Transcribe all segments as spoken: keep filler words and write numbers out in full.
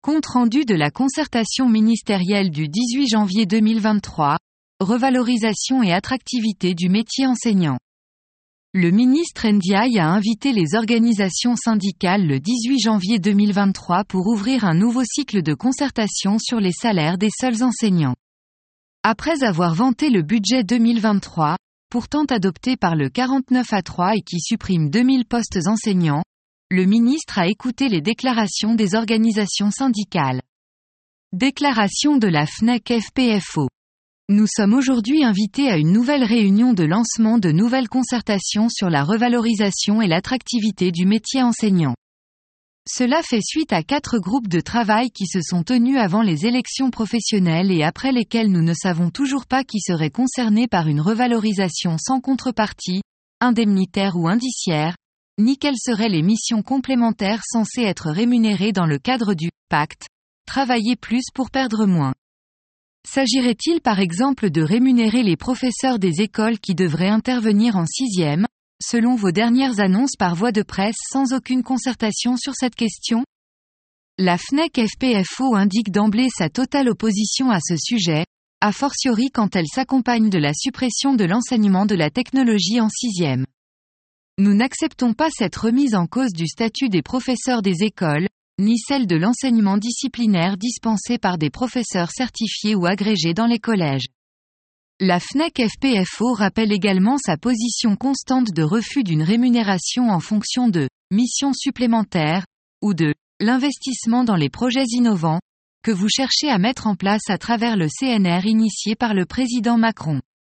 Compte rendu de la concertation ministérielle du dix-huit janvier deux mille vingt-trois, revalorisation et attractivité du métier enseignant. Le ministre Ndiaye a invité les organisations syndicales le dix-huit janvier deux mille vingt-trois pour ouvrir un nouveau cycle de concertation sur les salaires des seuls enseignants. Après avoir vanté le budget deux mille vingt-trois, pourtant adopté par le quarante-neuf à trois et qui supprime deux mille postes enseignants, le ministre a écouté les déclarations des organisations syndicales. Déclaration de la F N E C F P F O. Nous sommes aujourd'hui invités à une nouvelle réunion de lancement de nouvelles concertations sur la revalorisation et l'attractivité du métier enseignant. Cela fait suite à quatre groupes de travail qui se sont tenus avant les élections professionnelles et après lesquels nous ne savons toujours pas qui serait concerné par une revalorisation sans contrepartie, indemnitaire ou indiciaire, ni quelles seraient les missions complémentaires censées être rémunérées dans le cadre du « pacte », travailler plus pour perdre moins. S'agirait-il par exemple de rémunérer les professeurs des écoles qui devraient intervenir en sixième, selon vos dernières annonces par voie de presse sans aucune concertation sur cette question? La F N E C F P F O indique d'emblée sa totale opposition à ce sujet, a fortiori quand elle s'accompagne de la suppression de l'enseignement de la technologie en sixième. Nous n'acceptons pas cette remise en cause du statut des professeurs des écoles, ni celle de l'enseignement disciplinaire dispensé par des professeurs certifiés ou agrégés dans les collèges. La F N E C F P F O rappelle également sa position constante de refus d'une rémunération en fonction de « missions supplémentaires » ou de « l'investissement dans les projets innovants » que vous cherchez à mettre en place à travers le C N R initié par le président Macron.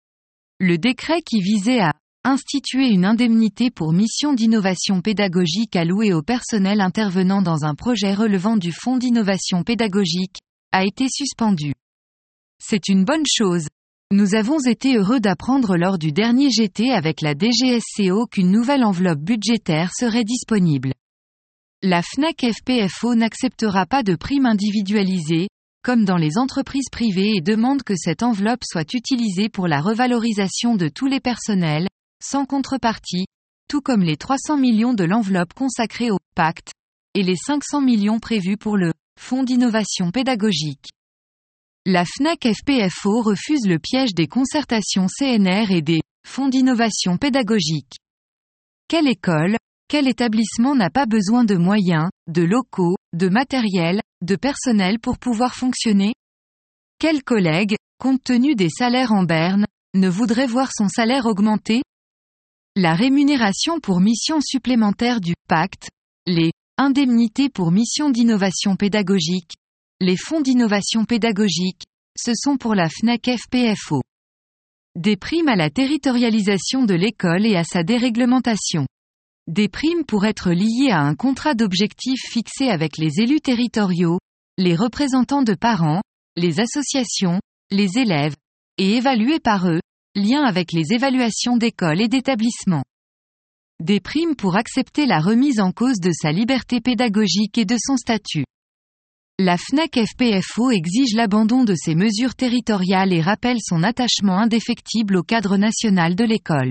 Le décret qui visait à instituer une indemnité pour mission d'innovation pédagogique allouée au personnel intervenant dans un projet relevant du Fonds d'innovation pédagogique, a été suspendu. C'est une bonne chose. Nous avons été heureux d'apprendre lors du dernier G T avec la D G S C O qu'une nouvelle enveloppe budgétaire serait disponible. La F N E C F P F O n'acceptera pas de prime individualisée, comme dans les entreprises privées et demande que cette enveloppe soit utilisée pour la revalorisation de tous les personnels, sans contrepartie, tout comme les trois cents millions de l'enveloppe consacrée au « pacte » et les cinq cents millions prévus pour le « Fonds d'innovation pédagogique ». La F N E C F P F O refuse le piège des concertations C N R et des « fonds d'innovation pédagogique ». Quelle école, quel établissement n'a pas besoin de moyens, de locaux, de matériel, de personnel pour pouvoir fonctionner? Quel collègue, compte tenu des salaires en berne, ne voudrait voir son salaire augmenter? La rémunération pour mission supplémentaire du « pacte », les « indemnités pour mission d'innovation pédagogique », les fonds d'innovation pédagogique, ce sont pour la F N E C F P F O. Des primes à la territorialisation de l'école et à sa déréglementation. Des primes pour être liées à un contrat d'objectifs fixé avec les élus territoriaux, les représentants de parents, les associations, les élèves, et évaluées par eux, lien avec les évaluations d'écoles et d'établissements. Des primes pour accepter la remise en cause de sa liberté pédagogique et de son statut. La F N E C F P F O exige l'abandon de ces mesures territoriales et rappelle son attachement indéfectible au cadre national de l'école.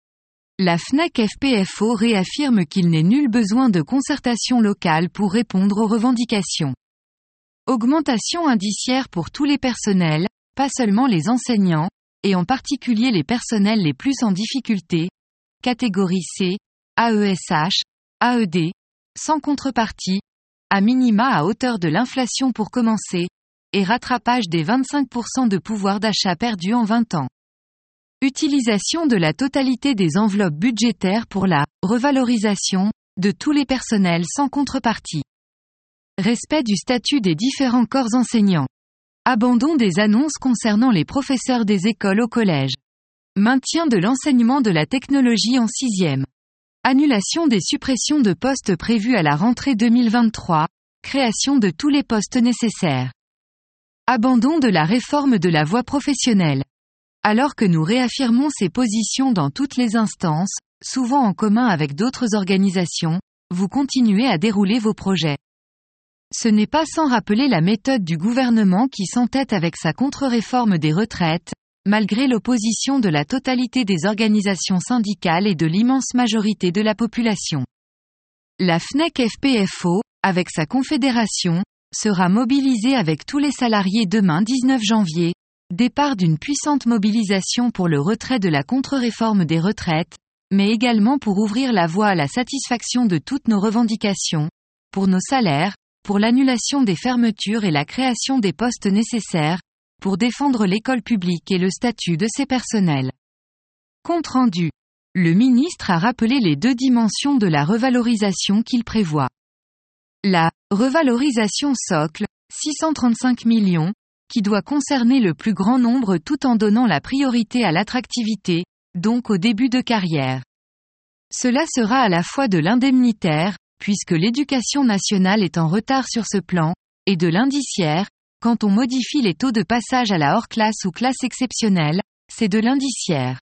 La F N E C F P F O réaffirme qu'il n'est nul besoin de concertation locale pour répondre aux revendications. Augmentation indiciaire pour tous les personnels, pas seulement les enseignants, et en particulier les personnels les plus en difficulté, catégorie C, A E S H, A E D, sans contrepartie, à minima à hauteur de l'inflation pour commencer, et rattrapage des vingt-cinq pour cent de pouvoir d'achat perdu en vingt ans. Utilisation de la totalité des enveloppes budgétaires pour la revalorisation de tous les personnels sans contrepartie. Respect du statut des différents corps enseignants. Abandon des annonces concernant les professeurs des écoles au collège. Maintien de l'enseignement de la technologie en sixième. Annulation des suppressions de postes prévues à la rentrée deux mille vingt-trois, création de tous les postes nécessaires. Abandon de la réforme de la voie professionnelle. Alors que nous réaffirmons ces positions dans toutes les instances, souvent en commun avec d'autres organisations, vous continuez à dérouler vos projets. Ce n'est pas sans rappeler la méthode du gouvernement qui s'entête avec sa contre-réforme des retraites, malgré l'opposition de la totalité des organisations syndicales et de l'immense majorité de la population. La F N E C F P F O, avec sa confédération, sera mobilisée avec tous les salariés demain dix-neuf janvier, départ d'une puissante mobilisation pour le retrait de la contre-réforme des retraites, mais également pour ouvrir la voie à la satisfaction de toutes nos revendications, pour nos salaires, pour l'annulation des fermetures et la création des postes nécessaires, pour défendre l'école publique et le statut de ses personnels. Compte rendu. Le ministre a rappelé les deux dimensions de la revalorisation qu'il prévoit. La revalorisation socle, six cent trente-cinq millions, qui doit concerner le plus grand nombre tout en donnant la priorité à l'attractivité, donc au début de carrière. Cela sera à la fois de l'indemnitaire, puisque l'éducation nationale est en retard sur ce plan, et de l'indiciaire, quand on modifie les taux de passage à la hors-classe ou classe exceptionnelle, c'est de l'indiciaire.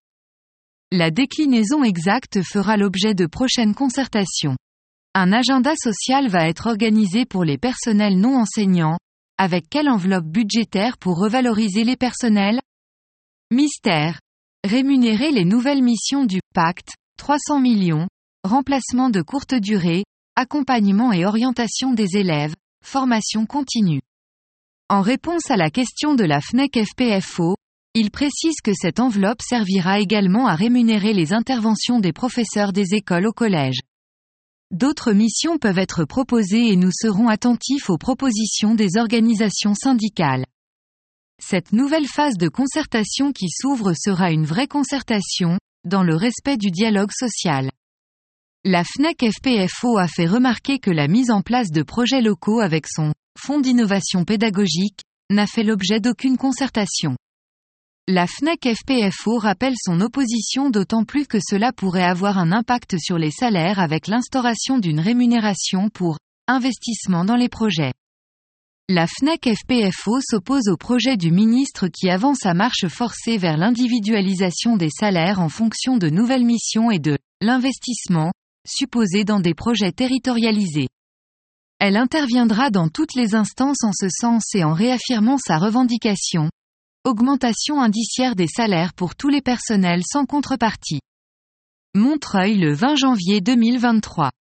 La déclinaison exacte fera l'objet de prochaines concertations. Un agenda social va être organisé pour les personnels non enseignants, avec quelle enveloppe budgétaire pour revaloriser les personnels ? Mystère. Rémunérer les nouvelles missions du pacte, trois cents millions, remplacement de courte durée, accompagnement et orientation des élèves, formation continue. En réponse à la question de la F N E C F P F O, il précise que cette enveloppe servira également à rémunérer les interventions des professeurs des écoles au collège. D'autres missions peuvent être proposées et nous serons attentifs aux propositions des organisations syndicales. Cette nouvelle phase de concertation qui s'ouvre sera une vraie concertation, dans le respect du dialogue social. La F N E C F P F O a fait remarquer que la mise en place de projets locaux avec son Fonds d'innovation pédagogique n'a fait l'objet d'aucune concertation. La F N E C F P F O rappelle son opposition d'autant plus que cela pourrait avoir un impact sur les salaires avec l'instauration d'une rémunération pour investissement dans les projets. La F N E C F P F O s'oppose au projet du ministre qui avance à marche forcée vers l'individualisation des salaires en fonction de nouvelles missions et de l'investissement, supposé dans des projets territorialisés. Elle interviendra dans toutes les instances en ce sens et en réaffirmant sa revendication. Augmentation indiciaire des salaires pour tous les personnels sans contrepartie. Montreuil le vingt janvier deux mille vingt-trois.